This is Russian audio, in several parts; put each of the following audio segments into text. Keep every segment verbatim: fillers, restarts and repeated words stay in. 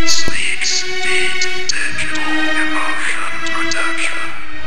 Sleeks Beat Digital Emotion Production.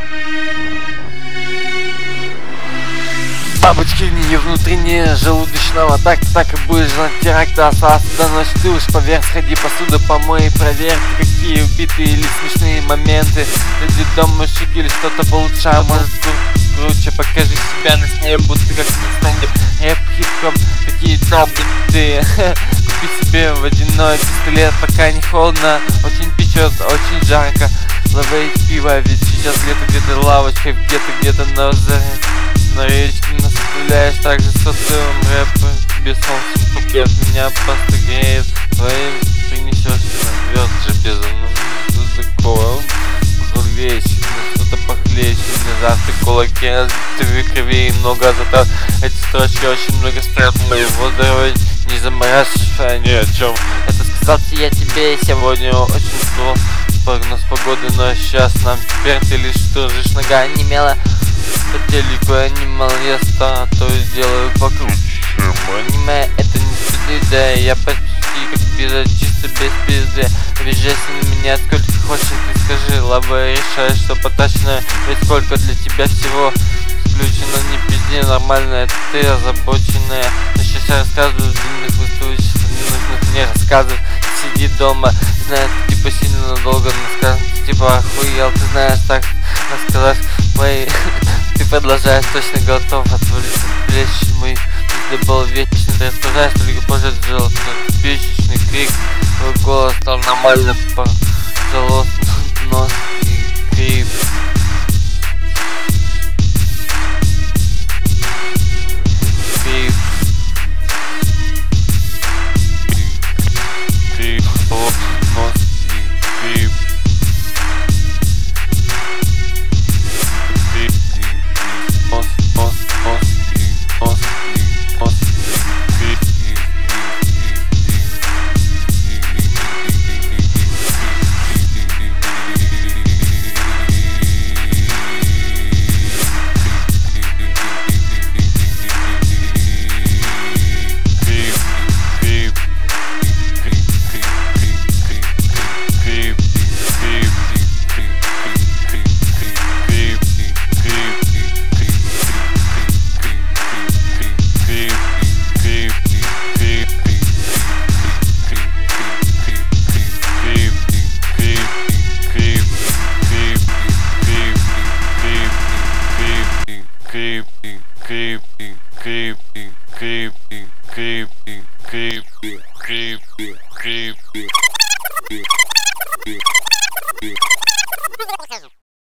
Бабочки в нее внутреннее желудочного. Так, так и будешь желать теракта, асас доносит. Ты уж поверх, сходи посуду помой и проверь, какие убитые или смешные моменты. Люди дома мужик или что-то получше, а может кру- круче. Покажи себя на сне, будто как на стенде. Рэп, хип-хоп, такие добрые. Купи себе водяной пистолет, пока не холодно. Очень печет, очень жарко. Ловить пиво, ведь сейчас где-то где-то лавочка, где-то где-то на озере. На речке настреляешь также со своим рэпом. Тебе солнце пакет меня просто греет. Твоим принесешь звезд же без ну, такого похлеще, что-то похлеще. На завтра кулаки разбитые крови много, а зато эти строчки очень много стоят моего здоровья. Не заморашиваешь, а ни о чем. Это сказал я тебе сегодня очень скоро. Прогноз погоды, но сейчас нам теперь ты лишь дружишь, нога немела. По телеку аниме я то и делаю покруче. Аниме это не стыдно, я почти как беза, чисто без пизды. Обижайся на меня сколько хочешь, ты скажи, лаба решай, что поточно. Ведь сколько для тебя всего включено, не пизди, нормально, это ты озабоченная. Но сейчас я рассказываю длинных выступающих, ненужных мне рассказов. Сиди дома, знаю, ты типа сильно надолго рассказан, ты типа охуел, ты знаешь, так рассказать мои. Ты продолжаешь, точно готов отвалиться плечи моих. Если был вечный, ты рассказаешь, только позже сделал бесчечный крик. Твой голос стал нормально, пожалуйста, нос и крип. Крип. Крип, оп, нос и крип. Creep, creep, creep, creep, creep, creep, creep, creep, creep.